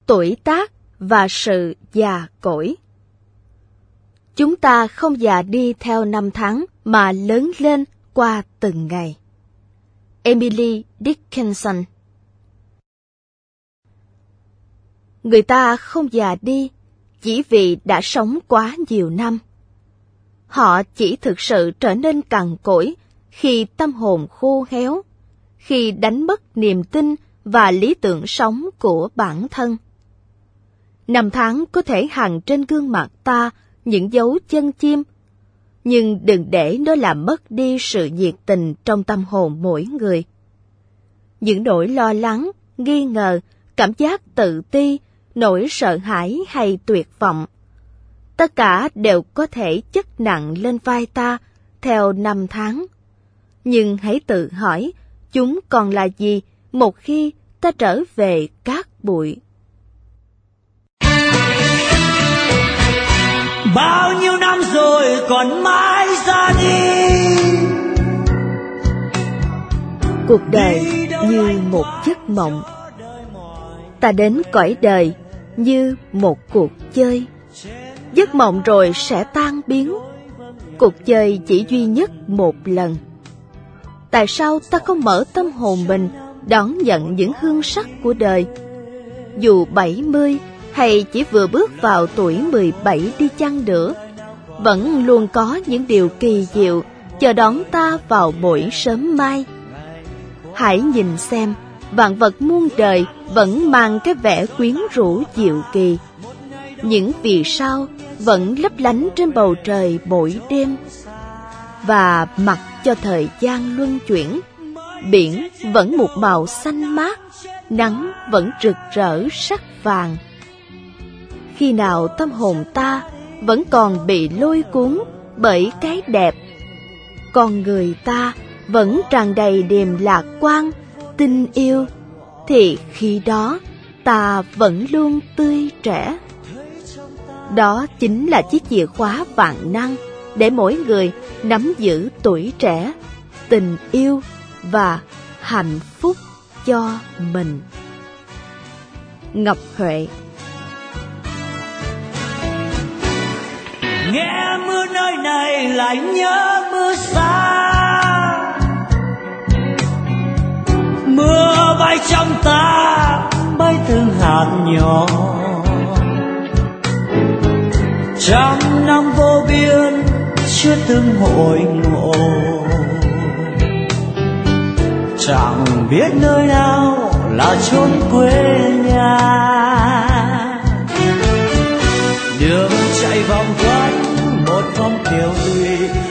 tuổi tác và sự già cỗi. Chúng ta không già đi theo năm tháng mà lớn lên qua từng ngày. Emily Dickinson. Người ta không già đi chỉ vì đã sống quá nhiều năm. Họ chỉ thực sự trở nên cằn cỗi khi tâm hồn khô héo, khi đánh mất niềm tin và lý tưởng sống của bản thân. Năm tháng có thể hằn trên gương mặt ta những dấu chân chim, nhưng đừng để nó làm mất đi sự nhiệt tình trong tâm hồn mỗi người. Những nỗi lo lắng, nghi ngờ, cảm giác tự ti, nỗi sợ hãi hay tuyệt vọng, tất cả đều có thể chất nặng lên vai ta theo năm tháng. Nhưng hãy tự hỏi, chúng còn là gì một khi ta trở về cát bụi? Bao nhiêu năm rồi còn mãi ra đi. Cuộc đời như một giấc mộng. Ta đến cõi đời như một cuộc chơi. Giấc mộng rồi sẽ tan biến. Cuộc chơi chỉ duy nhất một lần. Tại sao ta không mở tâm hồn mình đón nhận những hương sắc của đời? Dù 70 hay chỉ vừa bước vào tuổi 17 đi chăng nữa, vẫn luôn có những điều kỳ diệu chờ đón ta vào mỗi sớm mai. Hãy nhìn xem, vạn vật muôn đời vẫn mang cái vẻ quyến rũ diệu kỳ. Những vì sao vẫn lấp lánh trên bầu trời mỗi đêm. Và mặc cho thời gian luân chuyển, biển vẫn một màu xanh mát, nắng vẫn rực rỡ sắc vàng. Khi nào tâm hồn ta vẫn còn bị lôi cuốn bởi cái đẹp, con người ta vẫn tràn đầy niềm lạc quan, tình yêu, thì khi đó ta vẫn luôn tươi trẻ. Đó chính là chiếc chìa khóa vạn năng để mỗi người nắm giữ tuổi trẻ, tình yêu và hạnh phúc cho mình. Ngọc Huệ. Nghe mưa nơi này lại nhớ mưa xa. Mưa bay trong ta, bay từng hạt nhỏ. Trăm năm vô biên chưa từng hội ngộ. Chẳng biết nơi nào là chốn quê nhà. Đường chạy vòng quanh một vòng tiểu thủy,